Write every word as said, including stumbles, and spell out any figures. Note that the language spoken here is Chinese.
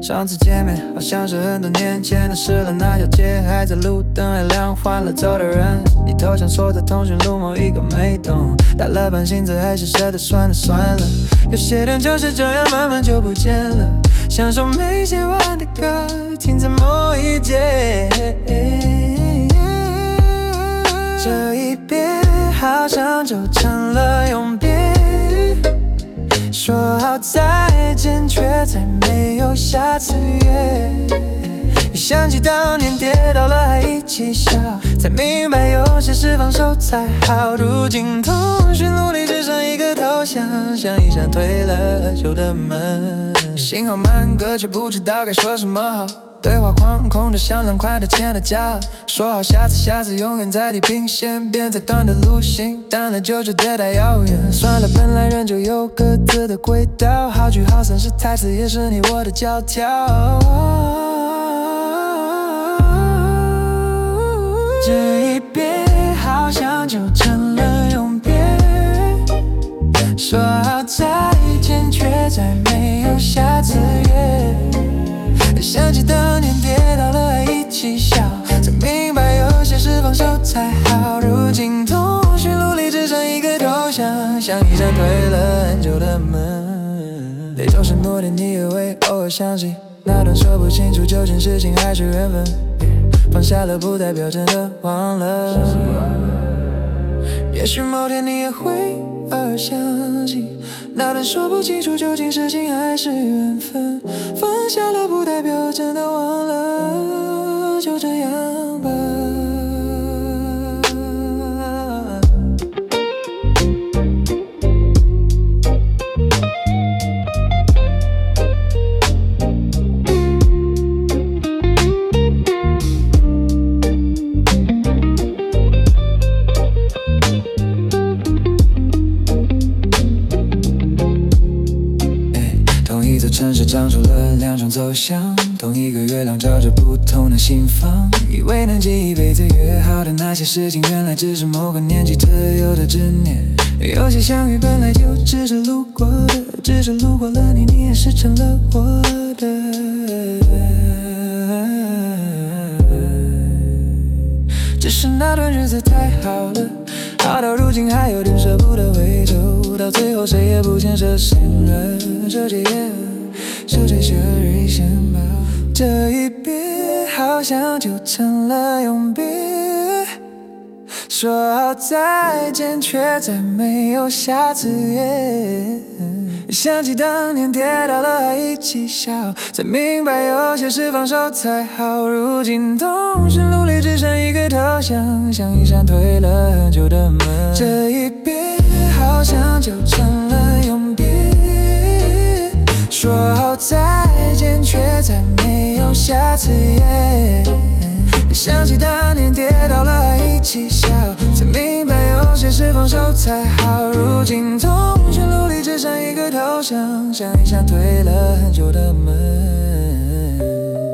上次见面好像是很多年前的事了，那条街还在路灯还亮，换了走的人。你头像说在通讯录某一个没懂，打了半醒子还是舍得算了算了。有些人就是这样慢慢就不见了，像首没写完的歌，停在某一节。这一别好像就成了永别，说好再见，却再没有下次约。想起当年跌倒了还一起笑，才明白有些事放手才好。如今通讯录里只剩一个头像，像一扇推了旧的门。信号慢，歌却不知道该说什么好。对话框空着，像两块的钱的价。说好下次，下次永远在地平线，别再短的路行，淡了就觉得太遥远。算了，本来人就有各自的轨道，好聚好散是台词，也是你我的教条。这一别好像就成了永别，说好再见，却再没有下次约。想起当年跌倒了还一起笑，才明白有些事放手才好。如今通讯录里只剩一个头像，像一扇推了很久的门。那种承诺的你也会偶尔想起，那段说不清楚究竟是情还是缘分。放下了不代表真的忘了，也许某天你也会偶尔想起，那段说不清楚究竟是情还是缘分。放下了不代表真的忘了，就这样吧。城市长出了两种走向，同一个月亮照着不同的心房。以为能记一辈子约好的那些事情，原来只是某个年纪特有的执念。有些相遇本来就只是路过的，只是路过了你，你也是成了我的。只是那段日子太好了，好到如今还有点舍不得回头，到最后谁也不见舍身了，手机也手机是人生吧。这一别好像就成了永别，说好再见，却再没有下次约。想起当年跌倒了还一起笑，才明白有些事放手才好。如今通讯录里只剩一个头像，像一扇推了很久的门。这一别好像就成了永别，说好再见，却再没有下次约。想起当年跌倒了还一起笑，才明白有些事放手才好。如今通讯录里只剩一个头像，像一扇推了很久的门。